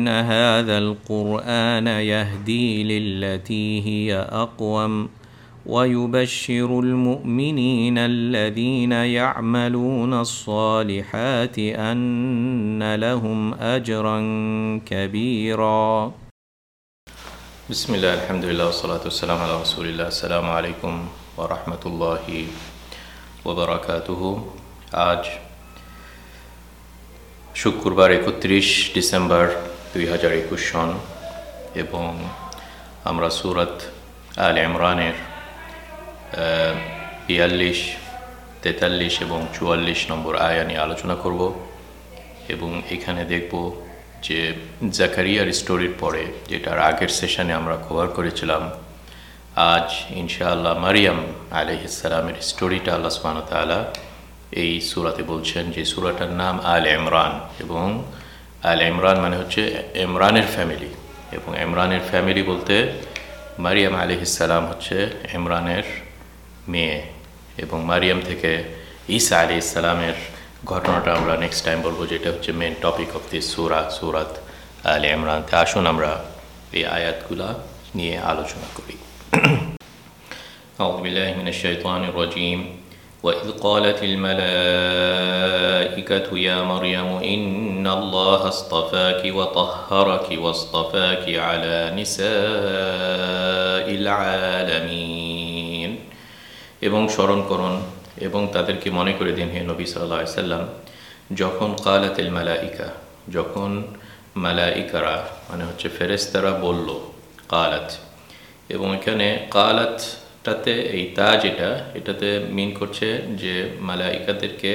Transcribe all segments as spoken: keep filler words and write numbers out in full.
إن هذا القرآن يهدي للتي هي أقوم ويبشر المؤمنين الذين يعملون الصالحات أن لهم أجرا كبيرا بسم الله الحمد لله والصلاة والسلام على رسول الله السلام عليكم ورحمة الله وبركاته আজ শুক্রবার একত্রিশ ডিসেম্বর দুই হাজার একুশ সন এবং আমরা সূরাত আল ইমরানের বিয়াল্লিশ তেতাল্লিশ এবং চুয়াল্লিশ নম্বর আয়া নিয়ে আলোচনা করব এবং এখানে দেখব যে জাকারিয়ার স্টোরির পরে, যেটার আগের সেশনে আমরা কভার করেছিলাম, আজ ইনশাআল্লাহ মারিয়াম আলাইহিস সালামের স্টোরিটা আল্লাহ সুবহানাহু ওয়া তাআলা এই সূরাতে বলছেন, যে সূরাটার নাম আল ইমরান। এবং আল ইমরান মানে হচ্ছে ইমরানের ফ্যামিলি, এবং ইমরানের ফ্যামিলি বলতে মারিয়াম আলাইহিস সালাম হচ্ছে ইমরানের মেয়ে, এবং মারিয়াম থেকে ঈসা আলাইহিস সালামের ঘটনাটা আমরা নেক্সট টাইম বলবো, যেটা হচ্ছে মেন টপিক অফ দিস সূরা, সূরাত আল ইমরান। তে আসুন আমরা এই আয়াতগুলা নিয়ে আলোচনা করি। আউযু বিল্লাহি মিনাশ শাইতানির রাজীম। وإذ قالت الملائكة يا مريم إن الله اصطفاك وطهرك واصطفاك على نساء العالمين। এবং স্মরণ করুন এবং তাদেরকে মনে করে দিন, হে নবী সাল্লাল্লাহু আলাইহি সাল্লাম, যখন কালাতিল মালাইকা, যখন মালাইকারা মানে হচ্ছে ফেরেশতারা বলল, কালাত। এবং এখানে কালাত টাতে এই তা যেটা, এটাতে মিন করছে যে মালাইকাদেরকে,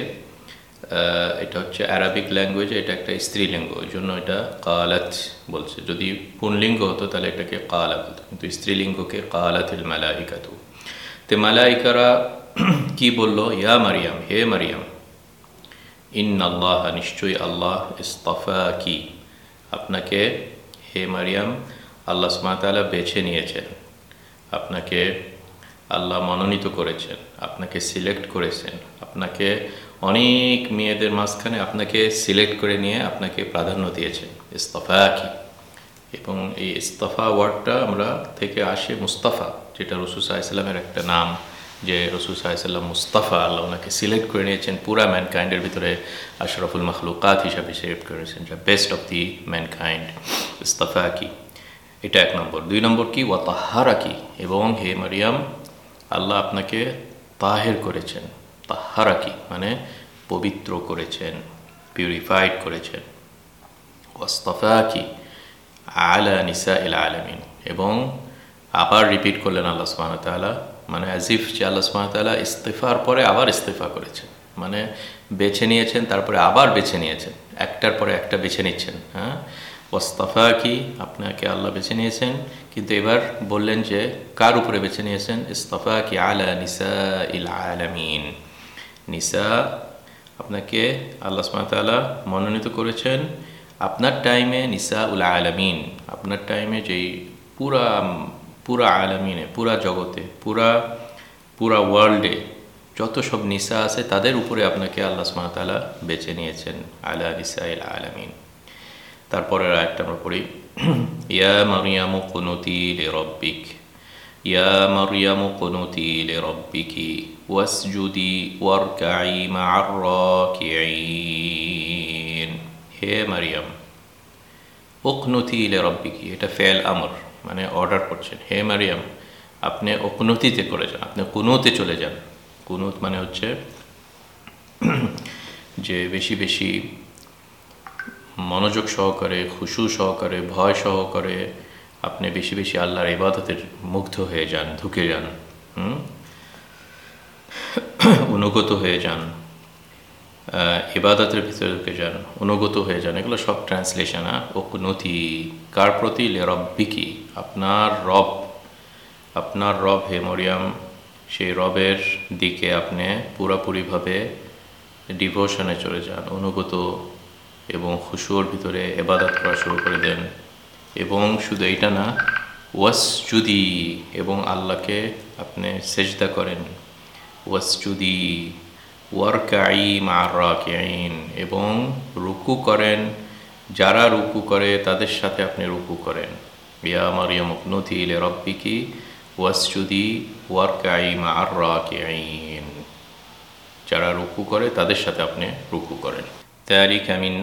এটা হচ্ছে আরবিক ল্যাঙ্গুয়েজে এটা একটা স্ত্রীলিঙ্গ, ওই জন্য এটা কালাত বলছে। যদি পুনলিঙ্গ হতো তাহলে এটাকে কালা বলতো, কিন্তু স্ত্রীলিঙ্গকে কালাতিল মালাইকাতু। তে মালাইকারা কি বলল? ইয়া মারিয়াম, হে মারিয়াম, ইন্নাল্লাহ, নিশ্চয়ই আল্লাহ, ইসতাফাকি, আপনাকে, হে মারিয়াম, আল্লাহ সুবহানাহু ওয়া তাআলা বেছে নিয়েছেন, আপনাকে আল্লাহ মনোনীত করেছেন, আপনাকে সিলেক্ট করেছেন, আপনাকে অনেক মেয়েদের মাঝখানে আপনাকে সিলেক্ট করে নিয়ে আপনাকে প্রাধান্য দিয়েছেন, ইসতাফাকি। এবং এই ইস্তাফা ওয়ার্ডটা আমরা থেকে আসে মুস্তাফা, যেটা রাসূল সাল্লাল্লাহু আলাইহি ওয়াসাল্লামের একটা নাম, যে রাসূল সাল্লাল্লাহু আলাইহি ওয়াসাল্লাম মুস্তাফা, আল্লাহ ওনাকে সিলেক্ট করে নিয়েছেন, পুরা ম্যানকাইন্ডের ভিতরে আশরাফুল মাখলুকাত হিসাবে সিলেক্ট করেছেন, যা বেস্ট অফ দি ম্যানকাইন্ড, ইস্তাফাকি। এটা এক নম্বর। দুই নম্বর কি? ওয়া তাহহারাকি, এবং হে মারিয়াম, আল্লাহ আপনাকে তাহের করেছেন। তাহহারাকি মানে পবিত্র করেছেন, পিউরিফাইড করেছেন। ওয়াসতাফাকি আলা নিসাইল আলামিন, এবং আবার রিপিট করলেন আল্লাহ সুবহানাহু ওয়া তাআলা, মানে আজিফ যে আল্লাহ সুবহানাহু ওয়া তাআলা ইস্তিফার পরে আবার ইস্তিফা করেছেন, মানে বেছে নিয়েছেন তারপরে আবার বেছে নিয়েছেন, একটার পরে একটা বেছে নিচ্ছেন। হ্যাঁ, ওয়াসতাফাকি, আপনাকে আল্লাহ বেছে নিয়েছেন, কিন্তু এবার বললেন যে কার উপরে বেছে নিয়েছেন? ইস্তাফাকি আলা নিসাইল আলামিন। নিসা, আপনাকে আল্লাহ সুবহানাহু ওয়া তাআলা মনোনীত করেছেন আপনার টাইমে, নিসা উল আলামিন, আপনার টাইমে যেই পুরা পুরা আলামিনে, পুরা জগতে, পুরা পুরা ওয়ার্ল্ডে যত সব নিসা আছে তাদের উপরে আপনাকে আল্লাহ সুবহানাহু ওয়া তাআলা বেছে নিয়েছেন, আলা নিসাইল আলামিন। তারপরের আয়াতটা আমরা পড়ি, ইয়া মারিয়ামু কুনুতি লিরাব্বিক, ইয়া মারিয়ামু কুনুতি লিরাব্বিকি ওয়াসজুদি ওয়ারকাই মা'আর রাকিঈন। হে মারিয়াম, উকনুতি লিরাব্বিকি, এটা ফেল আমর, মানে অর্ডার করছেন, হে মারিয়াম, আপনি উকনুতিতে করে যান, আপনি কুনুতে চলে যান। কুনুত মানে হচ্ছে যে বেশি বেশি মনোযোগ সহকারে, খুশু সহকারে, ভয় সহকারে আপনি বেশি বেশি আল্লাহর ইবাদতের মুগ্ধ হয়ে যান, ঢুকে যান, হুম অনুগত হয়ে যান, ইবাদতের ভিতরে ঢুকে যান, অনুগত হয়ে যান। এগুলো সব ট্রান্সলেশন। উকনুতি কার প্রতি? লিরাব্বিকি, আপনার রব, আপনার রব হে মরিয়াম, সেই রবের দিকে আপনি পুরোপুরিভাবে ডিভোশনে চলে যান, অনুগত এবং খুশুর ভিতরে ইবাদত করা শুরু করে দেন। এবং শুধু এইটা না, ওয়াসজুদি, এবং আল্লাহকে আপনি সেজদা করেন, ওয়াসজুদি ওয়ারকাই মা'আর রাকিঈন, এবং রুকু করেন যারা রুকু করে তাদের সাথে আপনি রুকু করেন। ইয়া মারিয়াম উকনুতি লিরাব্বিকি ওয়াসজুদি ওয়ারকাই মা'আর রাকিঈন, যারা রুকু করে তাদের সাথে আপনি রুকু করেন। যালিকা মিন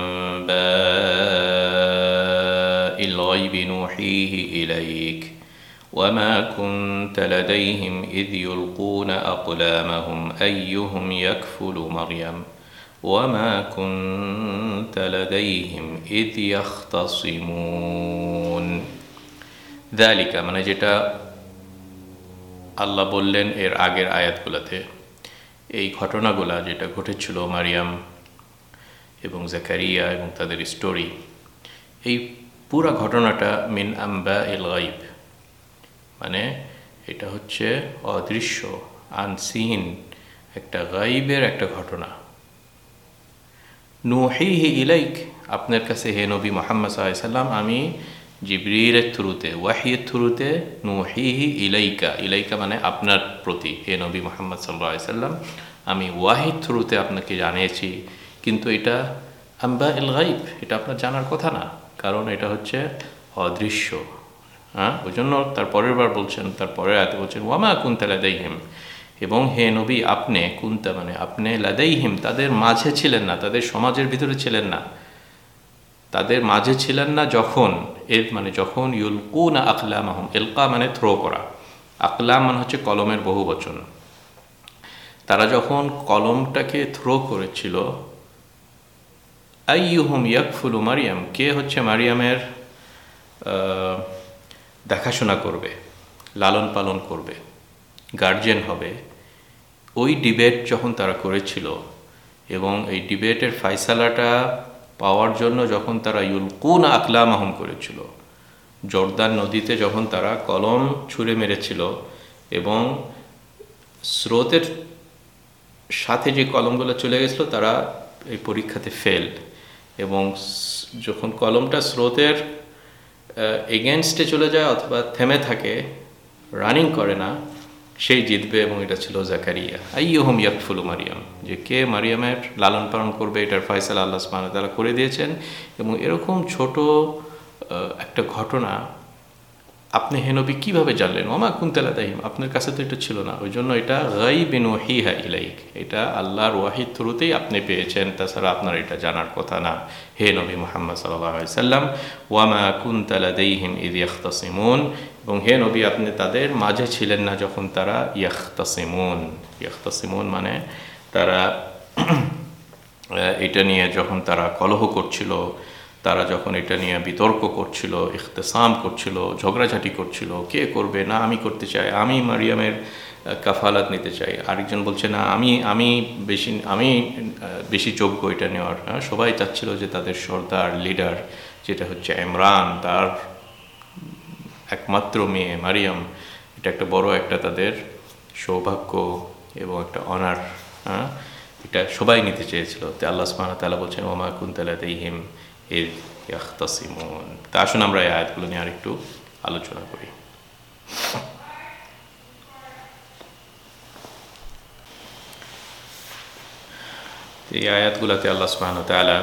আনবাইল গায়বি নুহিহি ইলাইক وما كنت لديهم إذ يلقون أقلامهم أيهم يكفل مريم وما كنت لديهم إذ يختصمون। ذلك মানে যেটা আল্লাহ বললেন এর আগের আয়াতগুলোতে, এই ঘটনাগুলা যেটা ঘটেছিল মারিয়াম এবং জাকারিয়া এবং তাদের স্টোরি, এই পুরা ঘটনাটা মিন আম্বাইল গায়ব, মানে এটা হচ্ছে অদৃশ্য, আনসিন, একটা গায়বের একটা ঘটনা। নুহিহি ইলাইক, আপনার কাছে হে নবী মুহাম্মদ সাল্লাল্লাহু আলাইহি সাল্লাম আমি জিবরিলের থ্রুতে, ওয়াহিয়ের থ্রুতে, নুহিহি ইলাইকা, ইলাইকা মানে আপনার প্রতি, হে নবী মুহাম্মদ সাল্লাল্লাহু আলাইহি সাল্লাম আমি ওয়াহির থ্রুতে আপনাকে জানিয়েছি। কিন্তু এটা আম্বাইল গায়ব, এটা আপনার জানার কথা না, কারণ এটা হচ্ছে অদৃশ্য। হ্যাঁ, ওই জন্য তার পরের বার বলছেন, তার পরের আয়াতে বলছেন ওয়ামা কুনতা লাদাইহিম, এবং হে নবী আপনি, কুনতা মানে আপনি, লাদাইহিম তাদের মাঝে ছিলেন না, তাদের সমাজের ভিতরে ছিলেন না, তাদের মাঝে ছিলেন না যখন, এর মানে যখন ইউলকুনা আকলামাহুম, ইলকা মানে থ্রো করা, আকলাম মানে হচ্ছে কলমের বহু বচন, তারা যখন কলমটাকে থ্রো করেছিল, আইয়ুহুম ইয়াকফুলু মারিয়াম, কে হচ্ছে মারিয়ামের দেখাশোনা করবে, লালন পালন করবে, গার্জিয়ান হবে, ওই ডিবেট যখন তারা করেছিল এবং এই ডিবেটের ফায়সালাটা পাওয়ার জন্য যখন তারা ইউলকুনা আকলামাহুম করেছিল, জর্দান নদীতে যখন তারা কলম ছুঁড়ে মেরেছিল এবং স্রোতের সাথে যে কলমগুলো চলে গেছিলো তারা এই পরীক্ষাতে ফেলড, এবং যখন কলমটা স্রোতের এগেনস্টে চলে যায় অথবা থেমে থাকে, রানিং করে না, সেই জিতবে, এবং এটা ছিল জাকারিয়া। আইয়ুহুম ইয়াকফুলু মারিয়াম, যে কে মারিয়ামের লালন পালন করবে, এটার ফয়সালা আল্লাহ সুবহানাহু ওয়া তাআলা করে দিয়েছেন। এবং এরকম ছোট একটা ঘটনা আপনি হে নবী কীভাবে জানলেন? ওমা কুনতা লাদাইহিম, আপনার কাছে তো এটা ছিল না, ওই জন্য এটা গায়বিন ওয়াহিহা ইলাইক, এটা আল্লাহর ওয়াহির থ্রুতেই আপনি পেয়েছেন, তাছাড়া আপনার এটা জানার কথা না হে নবী মুহাম্মদ সাল্লাল্লাহু আলাইহি সাল্লাম। ওয়ামা কুনতা লাদাইহিম ইয ইয়াখতাসিমুন, এবং হে নবী আপনি তাদের মাঝে ছিলেন না যখন তারা ইয়াখতাসিমুন, ইয়াখতাসিমুন মানে তারা এটা নিয়ে যখন তারা কলহ করছিল, তারা যখন এটা নিয়ে বিতর্ক করছিল, ইখতিসাম করছিল, ঝগড়াঝাটি করছিল, কে করবে, না আমি করতে চাই, আমি মারিয়ামের কাফালাত নিতে চাই, আরেকজন বলছে না আমি আমি বেশি আমি বেশি যোগ্য এটা নেওয়ার। হ্যাঁ, সবাই চাচ্ছিল যে তাদের সর্দার, লিডার যেটা হচ্ছে ইমরান, তার একমাত্র মেয়ে মারিয়াম, এটা একটা বড় একটা তাদের সৌভাগ্য এবং একটা অনার। হ্যাঁ, এটা সবাই নিতে চেয়েছিল। তো আল্লাহ সুবহানাহু ওয়া তাআলা বলছেন ওমা কুনতা লাদাইহিম ইয ইয়াখতাসিমুন। তা আসুন আমরা এই আয়াতগুলো নিয়ে আরেকটু আলোচনা করি। এই আয়াতগুলোতে আল্লাহ সুবহানাহু ওয়া তাআলা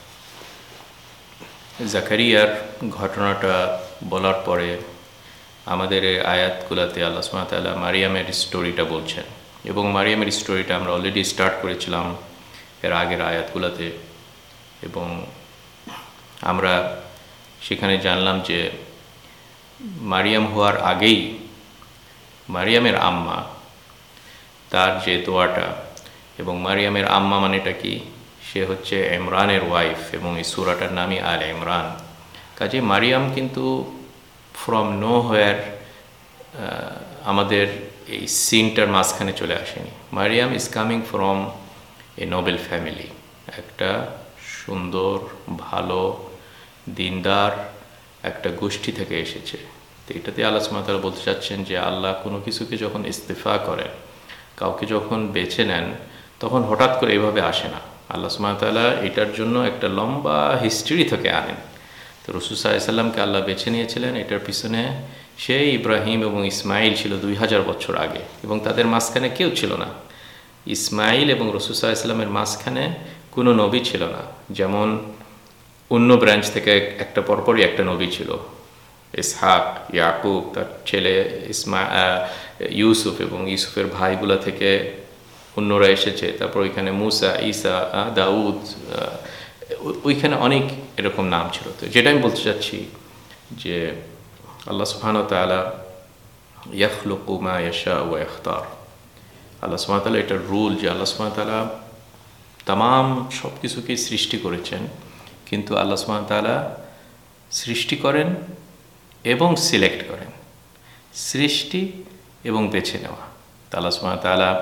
জাকারিয়ার ঘটনাটা বলার পরে আমাদের এই আয়াতগুলোতে আল্লাহ সুবহানাহু ওয়া তাআলা মারিয়ামের স্টোরিটা বলছেন, এবং মারিয়ামের স্টোরিটা আমরা অলরেডি স্টার্ট করেছিলাম এর আগের আয়াতগুলোতে, এবং আমরা সেখানে জানলাম যে মারিয়াম হওয়ার আগেই মারিয়ামের আম্মা, তার যে দোয়াটা, এবং মারিয়ামের আম্মা মানেটা কি, সে হচ্ছে ইমরানের ওয়াইফ, এবং এই সূরাটার নামই আল ইমরান। কাজে মারিয়াম কিন্তু ফ্রম নো হোয়ার আমাদের এই সিনটার মাঝখানে চলে আসেনি। Maryam is coming from a noble family, একটা সুন্দর ভালো দিনদার একটা গোষ্ঠী থেকে এসেছে। তো এটাতে আল্লাহ সুবহানাহু ওয়া তাআলা বলতে চাচ্ছেন যে আল্লাহ কোনো কিছুকে যখন ইস্তেফা করেন, কাউকে যখন বেছে নেন, তখন হঠাৎ করে এইভাবে আসে না। আল্লাহ সুবহানাহু ওয়া তাআলা এটার জন্য একটা লম্বা হিস্ট্রি থেকে আনেন। তো রাসূল সাল্লাল্লাহু আলাইহি সাল্লামকে আল্লাহ বেছে নিয়েছিলেন, এটার পিছনে সেই ইব্রাহিম এবং ইসমাইল ছিল দুই হাজার বছর আগে, এবং তাদের মাঝখানে কেউ ছিল না। ইসমাইল এবং রাসূল সাল্লাল্লাহু আলাইহি সাল্লামের মাঝখানে কোনো নবী ছিল না। যেমন অন্য ব্রাঞ্চ থেকে একটা পরপরই একটা নবী ছিল, ইসহাক, ইয়াকুব, তার ছেলে ইসমা ইউসুফ, এবং ইউসুফের ভাইগুলা থেকে অন্যরা এসেছে। তারপর ওইখানে মুসা, ঈসা, দাউদ, ওইখানে অনেক এরকম নাম ছিল। তো যেটা আমি বলতে চাচ্ছি যে আল্লাহ সুবহানাহু ওয়া তাআলা ইয়াখলুকু মা ইয়াশা ওয়া ইখতার, আল্লাহ সুবহানাহু ওয়া তাআলা এটা রুল যে আল্লাহ সুবহানাহু ওয়া তাআলা তাম সব কিছুকেই সৃষ্টি করেছেন, কিন্তু আল্লাহ সুবহানাহু ওয়া তাআলা সৃষ্টি করেন এবং সিলেক্ট করেন, সৃষ্টি এবং বেছে নেওয়া। আল্লাহ সুবহানাহু ওয়া তাআলা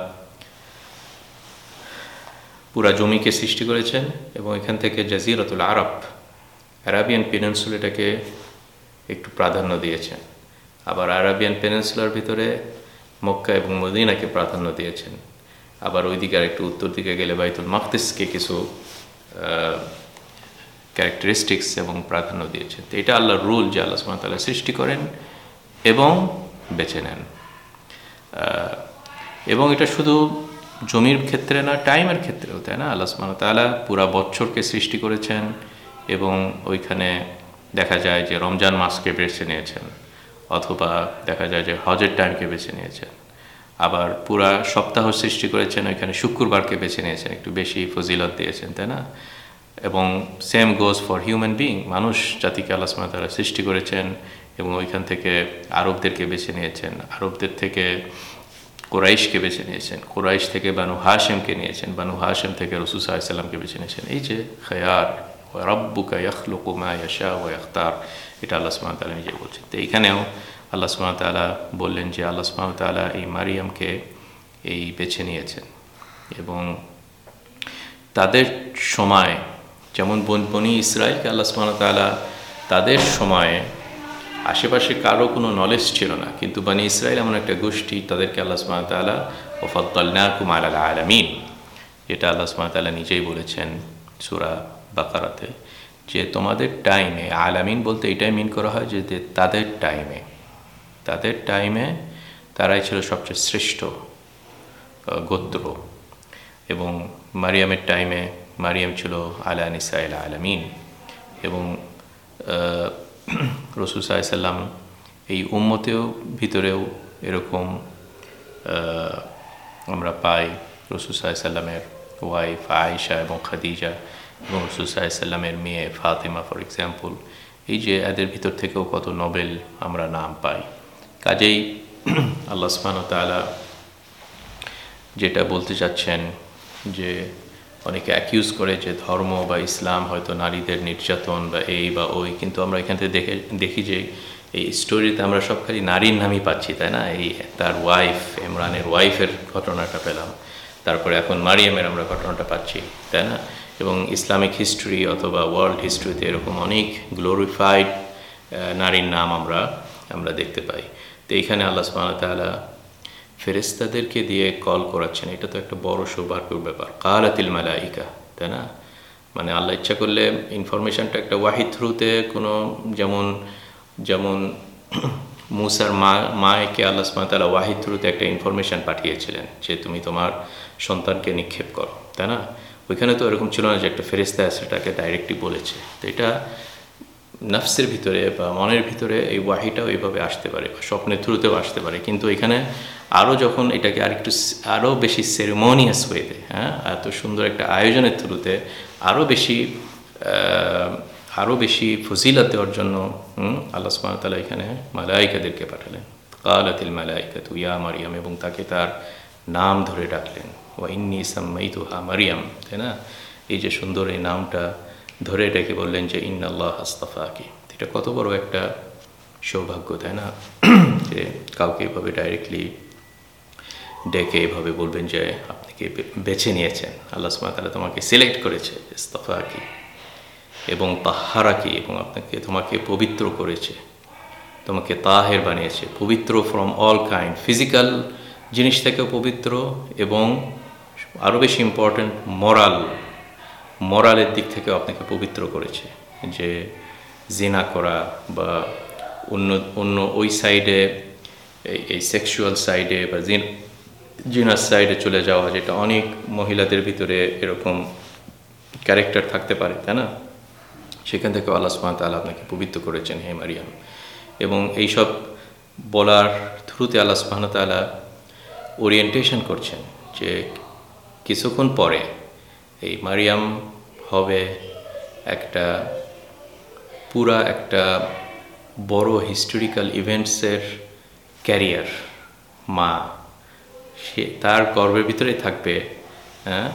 পুরা জমিকে সৃষ্টি করেছেন এবং এখান থেকে জাজিরাতুল আরব, আরাবিয়ান পেনিনসুলাটাকে একটু প্রাধান্য দিয়েছেন। আবার আরাবিয়ান পেনিনসুলার ভিতরে মক্কা এবং মদিনাকে প্রাধান্য দিয়েছেন। আবার ওই দিকে আর একটু উত্তর দিকে গেলে বাইতুল মাকদিসকে কিছু ক্যারেক্টারিস্টিক্স এবং প্রাধান্য দিয়েছেন। তো এটা আল্লাহর রুল যে আল্লাহ সুবহানাহু ওয়া তাআলা সৃষ্টি করেন এবং বেছে নেন। এবং এটা শুধু জমির ক্ষেত্রে না, টাইমের ক্ষেত্রেও, তাই না? আল্লাহ সুবহানাহু ওয়া তাআলা পুরা বছরকে সৃষ্টি করেছেন এবং ওইখানে দেখা যায় যে রমজান মাসকে বেছে নিয়েছেন, অথবা দেখা যায় যে হজের টাইমকে বেছে নিয়েছেন। আবার পুরা সপ্তাহ সৃষ্টি করেছেন, ওইখানে শুক্রবারকে বেছে নিয়েছেন, একটু বেশি ফজিলত দিয়েছেন, তাই না? এবং same goes for human being, মানুষ জাতিকে আল্লাহ সুবহানাহু ওয়া তাআলা সৃষ্টি করেছেন এবং ওইখান থেকে আরবদেরকে বেছে নিয়েছেন, আরবদের থেকে কুরাইশকে বেছে নিয়েছেন, কুরাইশ থেকে বানু হাশেমকে নিয়েছেন, বানু হাশেম থেকে রাসূল সাল্লাল্লাহু আলাইহি ওয়াসাল্লামকে বেছে নিয়েছেন। এই যে খায়ার, ওয়া রাব্বুকা ইয়াখলুকু মা ইয়াশা ওয়া ইখতার, এটা আল্লাহ সুবহানাহু ওয়া তাআলা নিজে বলছেন। তো এইখানেও আল্লাহ সুবহানাহু ওয়া তাআলা বললেন যে আল্লাহ সুবহানাহু ওয়া তাআলা এই মারিয়ামকে এই বেছে নিয়েছেন এবং তাদের সময়, যেমন বনি ইসরাইলকে আল্লাহ সুবহানাহু ওয়া তাআলা তাদের সময়ে আশেপাশে কারো কোনো নলেজ ছিল না, কিন্তু বনি ইসরাইল এমন একটা গোষ্ঠী, তাদেরকে আল্লাহ সুবহানাহু ওয়া তাআলা ওয়াফাদ্দালনাকুম আলাল আলামিন, এটা আল্লাহ সুবহানাহু ওয়া তাআলা নিজেই বলেছেন সূরা বাকারাতে, যে তোমাদের টাইমে, আলামিন বলতে এটাই মিন করা হয় যে তাদের টাইমে, তাদের টাইমে তারাই ছিল সবচেয়ে শ্রেষ্ঠ গোত্র। এবং মারিয়ামের টাইমে মারিয়াম ছিল আলা নিসাইল আলামিন। এবং রাসূল সাল্লাল্লাহু আলাইহি ওয়াসাল্লাম এই উম্মতেও ভিতরেও এরকম আমরা পাই, রাসূল সাল্লাল্লাহু আলাইহি ওয়াসাল্লামের ওয়াইফ আয়েশা এবং খাদিজা এবং রাসূল সাল্লাল্লাহু আলাইহি ওয়াসাল্লামের মেয়ে ফাতেমা ফর এক্সাম্পল, এই যে এদের ভিতর থেকেও কত নোবেল আমরা নাম পাই। কাজেই আল্লাহ সুবহানাহু ওয়া তাআলা যেটা বলতে চাচ্ছেন যে অনেকে অ্যাকিউজ করে যে ধর্ম বা ইসলাম হয়তো নারীদের নির্যাতন বা এই বা ওই, কিন্তু আমরা এখান থেকে দেখে দেখি যে এই স্টোরিতে আমরা সব খালি নারীর নামই পাচ্ছি, তাই না? এই তার ওয়াইফ, ইমরানের ওয়াইফের ঘটনাটা পেলাম, তারপরে এখন মারিয়ামের আমরা ঘটনাটা পাচ্ছি, তাই না? এবং ইসলামিক হিস্ট্রি অথবা ওয়ার্ল্ড হিস্ট্রিতে এরকম অনেক গ্লোরিফাইড নারীর নাম আমরা আমরা দেখতে পাই। তো এইখানে আল্লাহ সুবহানাহু ওয়া তাআলা ফেরেশতাদেরকে দিয়ে কল করাচ্ছেন, এটা তো একটা বড় সৌভাগ্যের ব্যাপার। কালাতিল মালাইকা, তাই না? মানে আল্লাহ ইচ্ছা করলে ইনফরমেশনটা একটা ওয়াহি থ্রুতে কোনো, যেমন যেমন মুসার মা মাকে আল্লাহ সুবহানাহু ওয়া তাআলা ওয়াহি থ্রুতে একটা ইনফরমেশন পাঠিয়েছিলেন যে তুমি তোমার সন্তানকে নিক্ষেপ করো, তাই না? ওইখানে তো এরকম ছিল না যে একটা ফেরেশতা সেটাকে ডাইরেক্টলি বলেছে। তো এটা নফসের ভিতরে বা মনের ভিতরে এই ওয়াহিটাও এইভাবে আসতে পারে, স্বপ্নের থ্রুতেও আসতে পারে, কিন্তু এখানে আরও যখন এটাকে আরেকটু আরও বেশি সেরেমনিয়াস ওয়েতে, হ্যাঁ, এত সুন্দর একটা আয়োজনের থ্রুতে আরও বেশি আরও বেশি ফজিলত দেওয়ার জন্য আল্লাহ সুবহানাহু ওয়া তাআলা এখানে মালাইকাদেরকে পাঠালেন। কালাতিল মালাইকাতু ইয়া মারিয়াম, এবং তাকে তার নাম ধরে ডাকলেন, ওয়া ইন্নী সাম্মাইতুহা মারিয়াম, তাই না? এই যে সুন্দর এই নামটা ধরে ডেকে বললেন যে ইন্নাল্লাহ আস্তাফাকি। এটা কত বড় একটা সৌভাগ্য, তাই না? যে কাউকে এভাবে ডাইরেক্টলি ডেকে এভাবে বলবেন যে আপনি কি বেছে নিয়েছেন, আল্লাহ সুবহানাহু ওয়া তাআলা তোমাকে সিলেক্ট করেছে, ইস্তাফাকি, এবং তাহহারাকি, এবং আপনাকে তোমাকে পবিত্র করেছে, তোমাকে তাহের বানিয়েছে, পবিত্র ফ্রম অল কাইন্ড, ফিজিক্যাল জিনিস থেকেও পবিত্র, এবং আরও বেশি ইম্পর্ট্যান্ট মরাল মরালের দিক থেকে আপনাকে পবিত্র করেছে, যে জিনা করা বা অন্য অন্য ওই সাইডে, এই সেক্সুয়াল সাইডে বা জিন জিনার সাইডে চলে যাওয়া, যেটা অনেক মহিলাদের ভিতরে এরকম ক্যারেক্টার থাকতে পারে, তাই না? সেখান থেকে আল্লাহ সুবহানাহু ওয়া তাআলা আপনাকে পবিত্র করেছেন হে মারিয়াম। এবং এইসব বলার থ্রুতে আল্লাহ সুবহানাহু ওয়া তাআলা ওরিয়েন্টেশন করছেন যে কিছুক্ষণ পরে এই মারিয়াম হবে একটা পুরা একটা বড় হিস্টোরিক্যাল ইভেন্টসের ক্যারিয়ার মা। সে তার গর্ভের ভিতরে থাকবে হ্যাঁ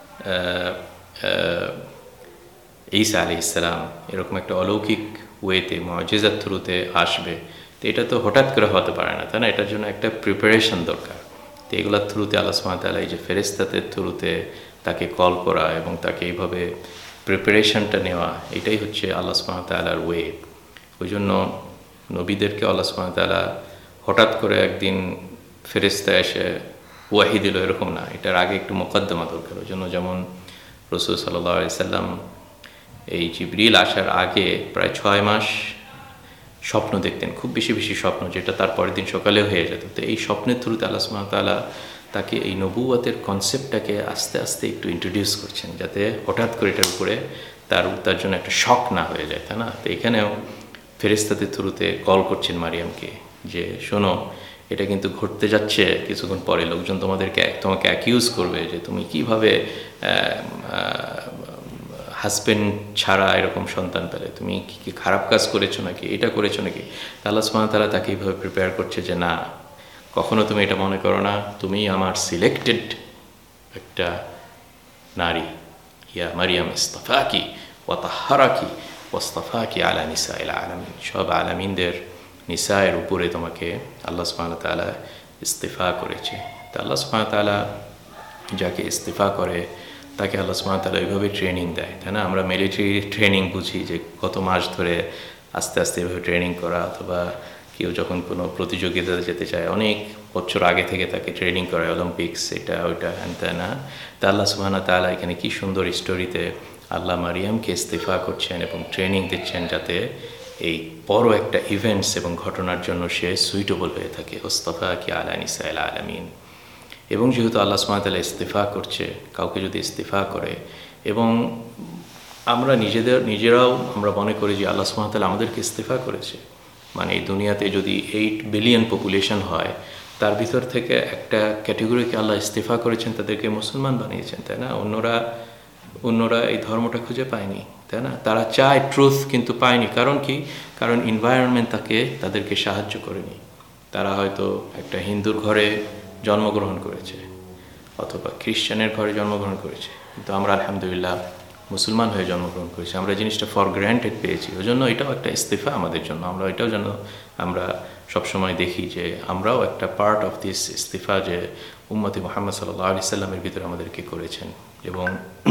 ঈসা আলাইহিস সালাম, এরকম একটা অলৌকিক ওয়েতে মুআজিজার থ্রুতে আসবে। তো এটা তো হঠাৎ করে হতে পারে না, তাই না? এটার জন্য একটা প্রিপারেশন দরকার। তো এগুলোর থ্রুতে আল্লাহ সুবহানাহু ওয়া তাআলা এই যে ফেরেশতাদের থ্রুতে তাকে কল করা এবং তাকে এইভাবে প্রিপারেশনটা নেওয়া, এটাই হচ্ছে আল্লাহ সুবহানাহু ওয়া তাআলার ওয়ে। ওই জন্য নবীদেরকে আল্লাহ সুবহানাহু ওয়া তাআলা হঠাৎ করে একদিন ফেরেশতা এসে ওয়াহি দিল এরকম না, এটার আগে একটু মোকদ্দমা দরকার। ওই জন্য যেমন রাসূল সাল্লাল্লাহু আলাইহি সাল্লাম এই জিবরিল আসার আগে প্রায় ছয় মাস স্বপ্ন দেখতেন, খুব বেশি বেশি স্বপ্ন, যেটা তার পরের দিন সকালে হয়ে যেত। তো এই স্বপ্নের থ্রুতে আল্লাহ সুবহানাহু ওয়া তাআলা তাকে এই নবুয়তের কনসেপ্টটাকে আস্তে আস্তে একটু ইন্ট্রোডিউস করছেন, যাতে হঠাৎ করে এটার উপরে তার তার জন্য একটা শক না হয়ে যায়, তাই না? তো এখানেও ফেরেশতাদের থ্রুতে কল করছেন মারিয়ামকে যে শোনো, এটা কিন্তু ঘটতে যাচ্ছে কিছুক্ষণ পরে, লোকজন তোমাদেরকে তোমাকে অ্যাকিউজ করবে যে তুমি কিভাবে হাজব্যান্ড ছাড়া এরকম সন্তান পেলে, তুমি কি কি খারাপ কাজ করেছো নাকি, এটা করেছো নাকি। আল্লাহ সুবহানাহু ওয়া তাআলা তাকে এইভাবে প্রিপেয়ার করছে যে না, কখনো তুমি এটা মনে করো না, তুমি আমার সিলেক্টেড একটা নারী। ইয়া মারিয়াম ইসতাফাকি ওয়া তাহহারাকি ওয়াসতাফাকি আলা নিসাইল আলামিন, সব আলামিনদের নিসায়ের উপরে তোমাকে আল্লাহ সুবহানাহু ওয়া তাআলা ইস্তিফা করেছে। তা আল্লাহ সুবহানাহু ওয়া তাআলা যাকে ইস্তিফা করে তাকে আল্লাহ সুবহানাহু ওয়া তাআলা এইভাবে ট্রেনিং দেয়, তাই না? আমরা মিলিটারি ট্রেনিং বুঝি যে কত মাস ধরে আস্তে আস্তে এভাবে ট্রেনিং করা, অথবা কেউ যখন কোনো প্রতিযোগিতাতে যেতে চায় অনেক বছর আগে থেকে তাকে ট্রেনিং করে, অলিম্পিক্স এটা ওইটা হ্যান তা না। তা আল্লাহ সুবহানাহু ওয়া তাআলা এখানে কি সুন্দর স্টোরিতে আল্লাহ মারিয়ামকে ইস্তিফা করছেন এবং ট্রেনিং দিচ্ছেন যাতে এই বড় একটা ইভেন্টস এবং ঘটনার জন্য সে সুইটেবল হয়ে থাকে। ওয়াসতাফাকি আলা নিসাইল আলামিন। এবং যেহেতু আল্লাহ সুবহানাহু ওয়া তাআলা ইস্তিফা করছে, কাউকে যদি ইস্তিফা করে, এবং আমরা নিজেদের নিজেরাও আমরা মনে করি যে আল্লাহ সুবহানাহু ওয়া তাআলা আমাদেরকে ইস্তিফা করেছে, মানে এই দুনিয়াতে যদি এইট বিলিয়ন পপুলেশন হয়, তার ভিতর থেকে একটা ক্যাটেগরিকে আল্লাহ ইস্তিফা করেছেন, তাদেরকে মুসলমান বানিয়েছেন, তাই না? অন্যরা অন্যরা এই ধর্মটা খুঁজে পায়নি, তাই না? তারা চায় ট্রুথ কিন্তু পায়নি। কারণ কি? কারণ এনভায়রনমেন্ট তাকে তাদেরকে সাহায্য করেনি। তারা হয়তো একটা হিন্দুর ঘরে জন্মগ্রহণ করেছে অথবা খ্রিস্টানের ঘরে জন্মগ্রহণ করেছে, কিন্তু আমরা আলহামদুলিল্লাহ মুসলমান হয়ে জন্মগ্রহণ করেছি। আমরা জিনিসটা ফর গ্র্যান্টেড পেয়েছি, ওই জন্য এটাও একটা ইস্তিফা আমাদের জন্য। আমরা এটাও যেন আমরা সবসময় দেখি যে আমরাও একটা পার্ট অফ দিস ইস্তিফা যে উম্মতে মুহাম্মদ সাল্লাল্লাহু আলাইহি সাল্লামের ভিতরে আমাদেরকে করেছেন। এবং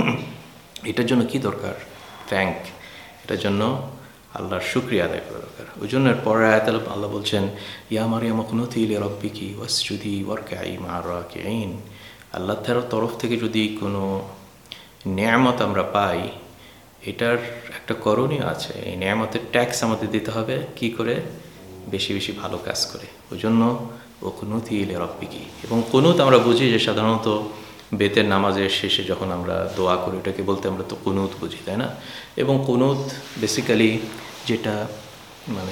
এটার জন্য কি দরকার? থ্যাঙ্ক, এটার জন্য আল্লাহর শুকরিয়া আদায় করা দরকার। ওই জন্য পরে আয়াতে আল্লাহ বলছেন ইয়া মারিয়াম কুনুতি লিরাব্বিকি ওয়াসজুদি ওয়ারকাই মা'আর রাকিঈন। আল্লাহ তাআলার তরফ থেকে যদি কোনো নেয়ামত আমরা পাই, এটার একটা করণীয় আছে। এই নেয়ামতের ট্যাক্স আমাদের দিতে হবে কি করে? বেশি বেশি ভালো কাজ করে। ওই জন্য ও কুনুতি লিরাব্বিকি। এবং কুনুত আমরা বুঝি যে সাধারণত বেতের নামাজের শেষে যখন আমরা দোয়া করি, এটাকে বলতে আমরা তো কুনুত বুঝি, তাই না? এবং কুনুত বেসিক্যালি যেটা মানে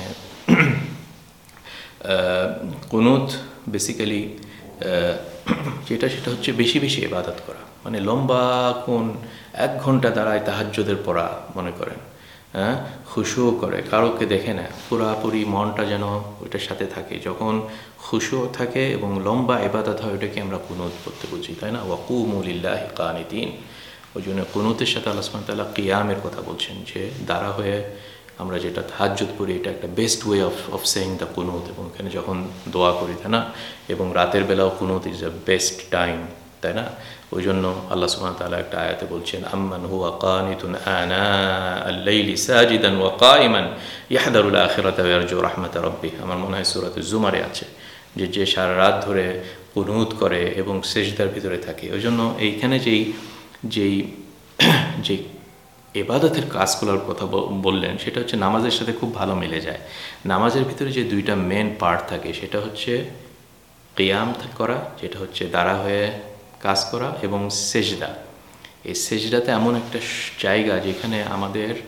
কুনুত বেসিক্যালি যেটা সেটা হচ্ছে বেশি বেশি ইবাদত করা, মানে লম্বা কোন এক ঘন্টা দাঁড়ায় তাহাজ্জুদের পড়া মনে করেন, হ্যাঁ, খুশুও করে, কারোকে দেখে না, পুরাপুরি মনটা যেন ওইটার সাথে থাকে। যখন খুশুও থাকে এবং লম্বা ইবাদত হয়, ওইটাকে আমরা কুনুত করতে বুঝি, তাই না? ওয়াকুমু লিল্লাহি কানিতিন। ওই জন্য কুনুতের সাথে আল্লাহ সুবহানাহু ওয়া তাআলা কিয়ামের কথা বলছেন, যে দাঁড়া হয়ে আমরা যেটা তাহাজ্জুদ পড়ি, এটা একটা best way of of saying the কুনুত। এবং এখানে যখন দোয়া করি, তাই না? এবং রাতের বেলাও কুনুত ইজ আ বেস্ট টাইম, তাই না? ওই জন্য আল্লাহ সুবহানাহু ওয়া তাআলা একটা আয়াতে বলছেন আম্মান হুয়া কানিতুন আনা আল-লাইলি সাজিদান ওয়া কাইমান ইয়াহদারুল আখিরাতা ওয়া ইয়ারজু রাহমাতা রাব্বিহ। আমার মনে হয় সূরাতুজ জুমারে আছে যে যে সারা রাত ধরে কুনুত করে এবং সিজদার ভিতরে থাকে। ওই জন্য এইখানে যেই যেই যে ইবাদতের কাজগুলোর কথা বললেন, সেটা হচ্ছে নামাজের সাথে খুব ভালো মিলে যায়। নামাজের ভিতরে যে দুইটা মেন পার্ট থাকে, সেটা হচ্ছে কিয়াম করা, যেটা হচ্ছে দাঁড়া হয়ে কাজ করা, এবং সেজদা। এই সেজদাতে এমন একটা জায়গা যেখানে আমাদের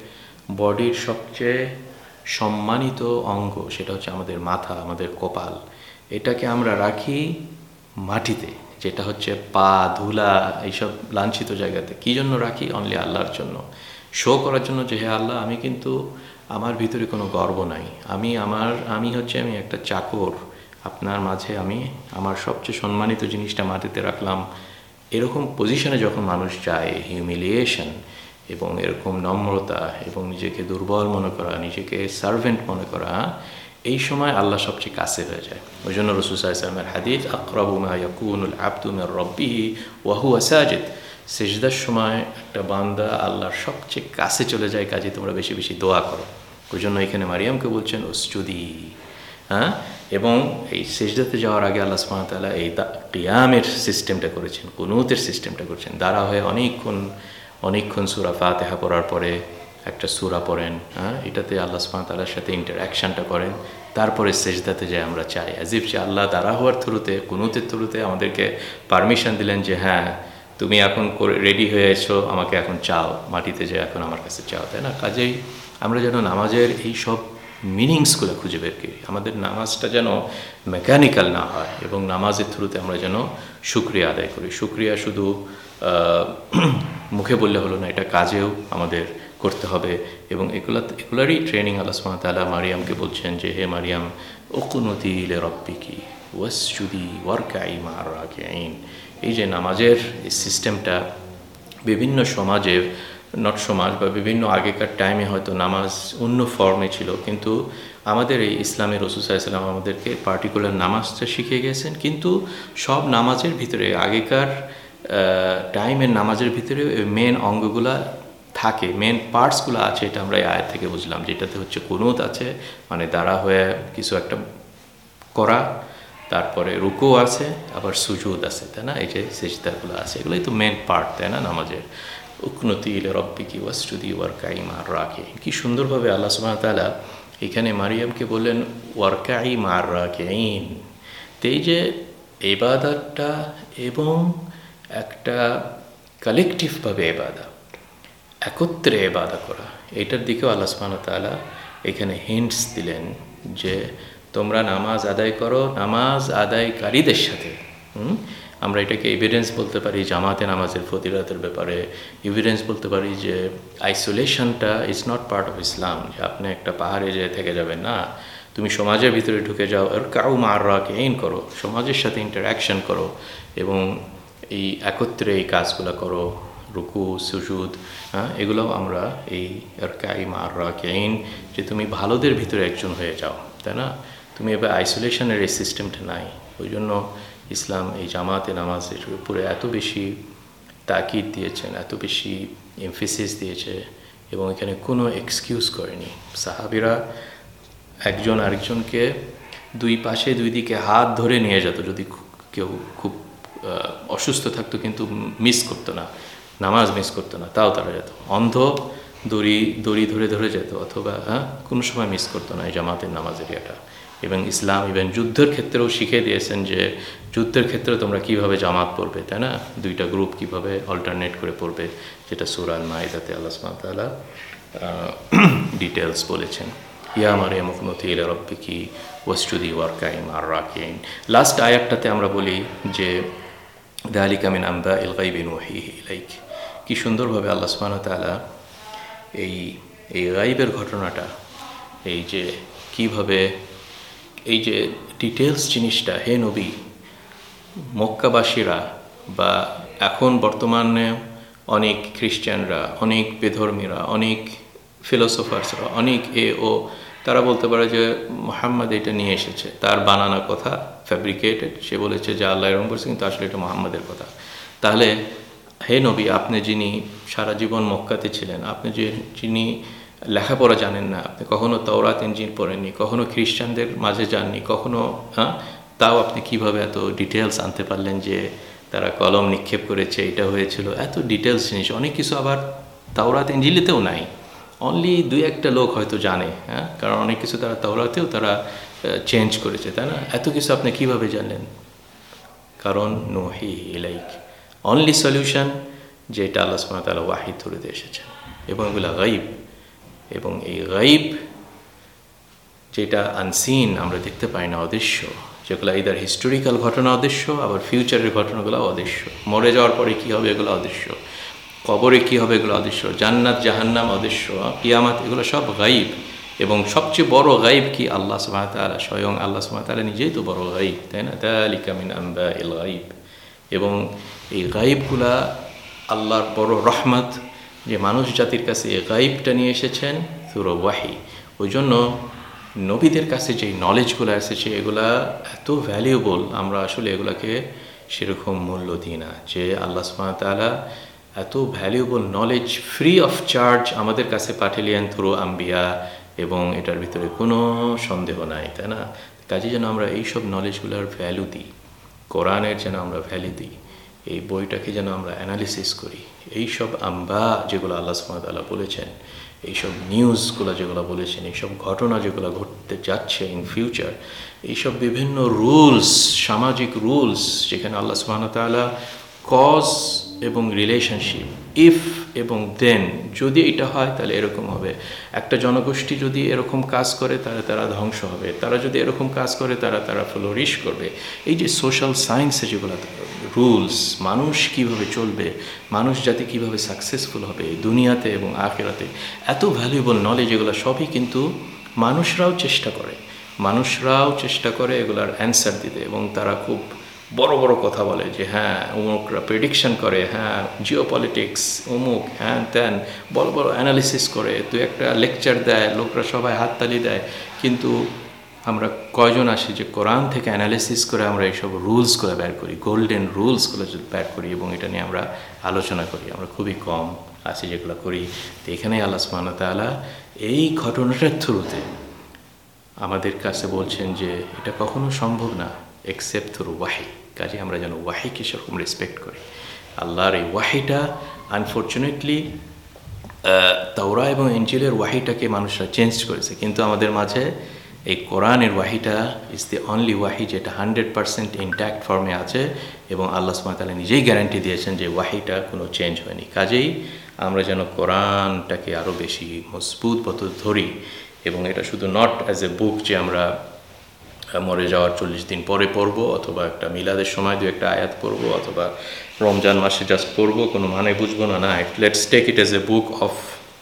বডির সবচেয়ে সম্মানিত অঙ্গ, সেটা হচ্ছে আমাদের মাথা, আমাদের কপাল, এটাকে আমরা রাখি মাটিতে, যেটা হচ্ছে পা, ধুলা, এইসব লাঞ্ছিত জায়গাতে। কী জন্য রাখি? অনলি আল্লাহর জন্য, শো করার জন্য যে হে আল্লাহ, আমি কিন্তু আমার ভিতরে কোনো গর্ব নাই, আমি আমার আমি হচ্ছে আমি একটা চাকর আপনার মাঝে, আমি আমার সবচেয়ে সম্মানিত জিনিসটা মাটিতে রাখলাম। এরকম পজিশনে যখন মানুষ যায়, হিউমিলিয়েশন এবং এরকম নম্রতা এবং নিজেকে দুর্বল মনে করা, নিজেকে সার্ভেন্ট মনে করা, এই সময় আল্লাহ সবচেয়ে কাছে হয়ে যায়। ওই জন্য রাসূল সাল্লাল্লাহু আলাইহি ওয়াসাল্লামের হাদিস, আকরাবু মা ইয়াকুনুল আবদু মির রাব্বিহি ওয়া হুয়া সাজিদ, সিজদার সময় একটা বান্দা আল্লাহর সবচেয়ে কাছে চলে যায়, কাজে তোমরা বেশি বেশি দোয়া করো। ওই জন্য এখানে মারিয়ামকে বলছেন উসজুদি, হ্যাঁ। এবং এই সিজদাতে যাওয়ার আগে আল্লাহ সুবহানাহু ওয়া তাআলা এই কিয়ামের সিস্টেমটা করেছেন, কুনুতের সিস্টেমটা করেছেন। দাঁড়া হয়ে অনেকক্ষণ অনেকক্ষণ সূরা ফাতিহা পড়ার পরে একটা সূরা পড়েন, হ্যাঁ, এটাতে আল্লাহ সুবহানাহু ওয়া তাআলার সাথে ইন্টারঅ্যাকশনটা করেন, তারপরে সিজদাতে যাই আমরা চাই, অ্যাজিফ যে আল্লাহ দাঁড়া হওয়ার থ্রুতে, কুনুতের থ্রুতে আমাদেরকে পারমিশন দিলেন যে হ্যাঁ তুমি এখন রেডি হয়ে এসো, আমাকে এখন চাও, মাটিতে যে এখন আমার কাছে চাও, তাই না? কাজেই আমরা যেন নামাজের এই সব মিনিংসগুলো খুঁজে বের করি, আমাদের নামাজটা যেন মেকানিক্যাল না হয়, এবং নামাজের থ্রুতে আমরা যেন শুকরিয়া আদায় করি। শুকরিয়া শুধু মুখে বললে হলো না, এটা কাজেও আমাদের করতে হবে। এবং এগুলা এগুলারই ট্রেনিং আল্লাহ সুবহানাহু ওয়া তাআলা মারিয়ামকে বলছেন যে হে মারিয়াম, উকুনুতি লিরাব্বিকি ওয়াসজুদি ওয়ারকাই মা'আর রাকিঈন। এই যে নামাজের এই সিস্টেমটা বিভিন্ন সমাজে, নট সমাজ বা বিভিন্ন আগেকার টাইমে হয়তো নামাজ অন্য ফর্মে ছিল, কিন্তু আমাদের এই ইসলামের রাসূল সাল্লাল্লাহু আলাইহি ওয়াসাল্লাম আমাদেরকে পার্টিকুলার নামাজটা শিখিয়ে গেছেন। কিন্তু সব নামাজের ভিতরে, আগেকার টাইমের নামাজের ভিতরে মেন অঙ্গগুলা থাকে, মেন পার্টসগুলো আছে। এটা আমরা এই আয়াত থেকে বুঝলাম, যেটাতে হচ্ছে কুনুত আছে, মানে দাঁড়া হয়ে কিছু একটা করা, তারপরে রুকু আছে, আবার সুজুদ আছে, তাই না? এই যে সিজদাগুলো আছে, এগুলোই তো মেন পার্ট, তাই না, নামাজের। উকনুতি লিরাব্বিকি ওয়াসজুদি ওয়ারকাই মা'আর রাকিঈন। কি সুন্দরভাবে আল্লাহ সুবহানাহু ওয়া তাআলা এখানে মারিয়ামকে বললেন ওয়ারকাই মা'আর রাকিঈন। তো এই যে ইবাদতটা এবং একটা কালেকটিভভাবে ইবাদত, একত্রে ইবাদত করা, এটার দিকেও আল্লাহ সুবহানাহু ওয়া তাআলা এখানে হিন্টস দিলেন যে তোমরা নামাজ আদায় করো নামাজ আদায়কারীদের সাথে। হুম আমরা এটাকে এভিডেন্স বলতে পারি জামাতে নামাজের ফজিলতের ব্যাপারে, এভিডেন্স বলতে পারি যে আইসোলেশনটা is not part of Islam, যে আপনি একটা পাহাড়ে যেয়ে থেকে যাবেন না, তুমি সমাজের ভিতরে ঢুকে যাও, আর কাউ মা'আর রাকিঈন করো, সমাজের সাথে ইন্টারঅ্যাকশন করো, এবং এই একত্রে এই কাজগুলো করো, রুকু সুজুদ, হ্যাঁ, এগুলোও আমরা এই আর কাই মা'আর রাকিঈন, যে তুমি ভালোদের ভিতরে একজন হয়ে যাও, তাই না? তুমি এবার আইসোলেশনের এই সিস্টেমটা নাই। ওই জন্য ইসলাম এই জামাতে নামাজের উপরে এত বেশি তাকিদ দিয়েছেন, এত বেশি এমফেসিস দিয়েছে, এবং এখানে কোনো এক্সকিউজ করেনি। সাহাবীরা একজন আরেকজনকে দুই পাশে দুই দিকে হাত ধরে নিয়ে যেত, যদি কেউ খুব অসুস্থ থাকতো কিন্তু মিস করতো না, নামাজ মিস করতো না, তাও তারা যেত। অন্ধ দড়ি দড়ি ধরে ধরে যেত, অথবা হ্যাঁ কোনো সময় মিস করতো না এই জামাতের নামাজের এটা। এবং ইসলাম ইভেন যুদ্ধের ক্ষেত্রেও শিখিয়ে দিয়েছেন যে যুদ্ধের ক্ষেত্রে তোমরা কিভাবে জামাত পড়বে, তাই না? দুইটা গ্রুপ কিভাবে অল্টারনেট করে পড়বে, যেটা সূরা মাইদাতে আল্লাহ সুবহানাহু ওয়া তাআলা ডিটেলস বলেছেন। ইয়া মারিয়াম উকনুতি লিরাব্বিকি ওয়াসজুদি ওয়ারকাই মা'আর রাকিঈন। লাস্ট আয়াতটাতে আমরা বলি যে যালিকা মিন আমবাইল গায়বি নুহিহি ইলাইক। কি সুন্দরভাবে আল্লাহ সুবহানাহু ওয়া তাআলা এই এই গায়বের ঘটনাটা, এই যে কিভাবে এই যে ডিটেলস জিনিসটা, হে নবী, মক্কাবাসীরা বা এখন বর্তমানে অনেক খ্রিস্টানরা, অনেক বেধর্মীরা, অনেক ফিলোসফার্সরা, অনেক এ ও তারা বলতে পারে যে মুহাম্মদ এটা নিয়ে এসেছে, তার বানানো কথা, ফ্যাব্রিকেটেড, সে বলেছে যে আল্লাহ এরকম বলছে, কিন্তু আসলে এটা মুহাম্মদের কথা। তাহলে হে নবী, আপনি যিনি সারা জীবন মক্কাতে ছিলেন, আপনি যে যিনি লেখাপড়া জানেন না, আপনি কখনো তাওরাত ইনজিল পড়েননি, কখনো খ্রিস্টানদের মাঝে যাননি, কখনো, হ্যাঁ, তাও আপনি কিভাবে এত ডিটেলস আনতে পারলেন যে তারা কলম নিক্ষেপ করেছে, এটা হয়েছিল, এত ডিটেলস জিনিস, অনেক কিছু আবার তাওরাত ইনজিলেতেও নাই, অনলি দুই একটা লোক হয়তো জানে, হ্যাঁ, কারণ অনেক কিছু তারা তাওরাতেও তারা চেঞ্জ করেছে, তাই না? এত কিছু আপনি কিভাবে জানলেন? কারণ নুহি ইলাইক, অনলি সলিউশন যে এটা আল্লাহ সুবহানাহু ওয়া তাআলা ওয়াহী ধরে দিয়ে এসেছেন, এবং এগুলো গায়ব, এবং এই গাইব যেটা আনসিন, আমরা দেখতে পাই না, অদৃশ্য, যেগুলো ইদার হিস্টোরিক্যাল ঘটনা অদৃশ্য, আবার ফিউচারের ঘটনাগুলো অদৃশ্য। মরে যাওয়ার পরে কী হবে এগুলো অদৃশ্য, কবরে কী হবে এগুলো অদৃশ্য, জান্নাত জাহান্নাম অদৃশ্য, কিয়ামত, এগুলো সব গাইব। এবং সবচেয়ে বড় গাইব কি? আল্লাহ সুবহানাহু ওয়া তাআলা, স্বয়ং আল্লাহ সুবহানাহু ওয়া তাআলা নিজেই তো বড় গাইব, তাই না? যালিকা মিন আনবাইল গাইব। এবং এই গাইবগুলা আল্লাহর বড় রহমত যে মানুষ জাতির কাছে এই গাইবটা নিয়ে এসেছেন থ্রু ওয়াহি। ওই জন্য নবীদের কাছে যেই নলেজগুলো এসেছে এগুলা এত ভ্যালুয়েবল, আমরা আসলে এগুলাকে সেরকম মূল্য দিই না। যে আল্লাহ সুবহানাহু ওয়া তাআলা এত valuable knowledge free of charge আমাদের কাছে পাঠালেন থ্রু আম্বিয়া, এবং এটার ভিতরে কোনো সন্দেহ নাই, তাই না? কাজে যেন আমরা এইসব নলেজগুলোর ভ্যালু দিই, কোরআনের যেন আমরা ভ্যালু দিই, এই বইটাকে যেন আমরা অ্যানালিসিস করি। এইসব আম্বা যেগুলো আল্লাহ সুবহানাহু ওয়া তাআলা বলেছেন, এইসব নিউজগুলো যেগুলো বলেছেন, এইসব ঘটনা যেগুলো ঘটতে যাচ্ছে ইন ফিউচার, এইসব বিভিন্ন রুলস, সামাজিক রুলস, যেখানে আল্লাহ সুবহানাহু ওয়া তাআলা কজ এবং রিলেশনশিপ, ইফ এবং দেন, যদি এটা হয় তাহলে এরকম হবে, একটা জনগোষ্ঠী যদি এরকম কাজ করে তারা তারা ধ্বংস হবে, তারা যদি এরকম কাজ করে তারা তারা ফ্লোরিশ করবে। এই যে সোশ্যাল সায়েন্সে যেগুলো রুলস, মানুষ কিভাবে চলবে, মানুষ জাতি কিভাবে সাকসেসফুল হবে দুনিয়াতে এবং আখিরাতে, এত ভ্যালুয়েবল নলেজ, এগুলো সবই কিন্তু মানুষরাও চেষ্টা করে, মানুষরাও চেষ্টা করে এগুলার অ্যান্সার দিতে। এবং তারা খুব বড় বড় কথা বলে যে হ্যাঁ অমুকরা প্রেডিকশন করে, হ্যাঁ জিও পলিটিক্স অমুক, হ্যাঁ ত্যান, বড় বড় অ্যানালিসিস করে, দু একটা লেকচার দেয়, লোকরা সবাই হাততালি দেয়। কিন্তু আমরা কয়জন আসি যে কোরআন থেকে অ্যানালিসিস করে আমরা এইসব রুলসগুলো বের করি, গোল্ডেন রুলসগুলো বের করি এবং এটা নিয়ে আমরা আলোচনা করি? আমরা খুবই কম আছি যেগুলো করি। তো এখানেই আল্লাহ সুবহানাহু ওয়া তাআলা এই ঘটনাটার থ্রুতে আমাদের কাছে বলছেন যে এটা কখনো সম্ভব না এক্সেপ্ট থ্রু ওয়াহি। কাজে আমরা যেন ওয়াহিকে সেরকম রেসপেক্ট করি। আল্লাহর এই ওয়াহিটা আনফর্চুনেটলি তাওরা এবং ইনজিলের ওয়াহিটাকে মানুষরা চেঞ্জ করেছে, কিন্তু আমাদের মাঝে এই কোরআনের ওয়াহিটা ইজ দ্য অনলি ওয়াহি যেটা হান্ড্রেড পারসেন্ট ইনট্যাক্ট ফর্মে আছে, এবং আল্লাহ সুবহানাহু ওয়া তাআলা নিজেই গ্যারান্টি দিয়েছেন যে ওয়াহিটা কোনো চেঞ্জ হয়নি। কাজেই আমরা যেন কোরআনটাকে আরও বেশি মজবুত মতো ধরি, এবং এটা শুধু নট অ্যাজ এ বুক যে আমরা মরে যাওয়ার চল্লিশ দিন পরে পড়বো, অথবা একটা মিলাদের সময় দু একটা আয়াত পড়বো, অথবা রমজান মাসে জাস্ট পড়বো, কোনো মানে বুঝবো না। না, let's take it as a book of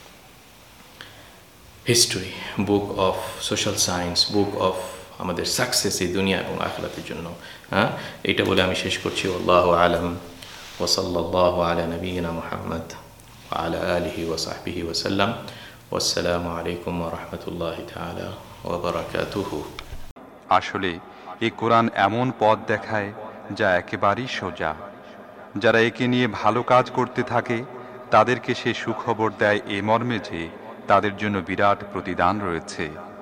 history, book of social science, book of আমাদের সাকসেস এই দুনিয়া এবং আখিরাতের জন্য। হ্যাঁ, এইটা বলে আমি শেষ করছি। আল্লাহু আলাম, ওয়া সাল্লাল্লাহু আলা নবিয়িনা মুহাম্মদ ওয়া আলা আলিহি ওয়া সাহবিহি ওয়া সাল্লাম। ওয়াসসালামু আলাইকুম ওয়া রাহমাতুল্লাহি তাআলা ওয়া বারাকাতুহু। আসলে এই কোরআন এমন পথ দেখায় যা একেবারেই সোজা। যারা একে নিয়ে ভালো কাজ করতে থাকে তাদেরকে সে সুখবর দেয় এ মর্মে যে তাদের জন্য বিরাট প্রতিদান রয়েছে।